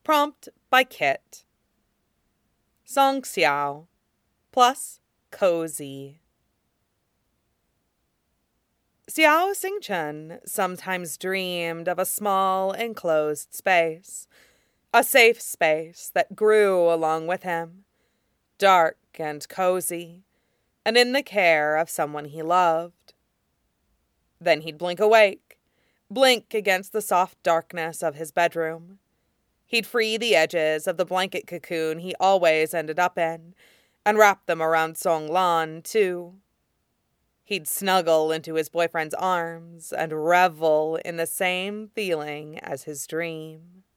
Prompt by Kit. Song Xiao plus cozy. Xiao Xingchen sometimes dreamed of a small enclosed space, a safe space that grew along with him, dark and cozy, and in the care of someone he loved. Then he'd blink awake, blink against the soft darkness of his bedroom. He'd free the edges of the blanket cocoon he always ended up in, and wrap them around Song Lan, too. He'd snuggle into his boyfriend's arms and revel in the same feeling as his dream.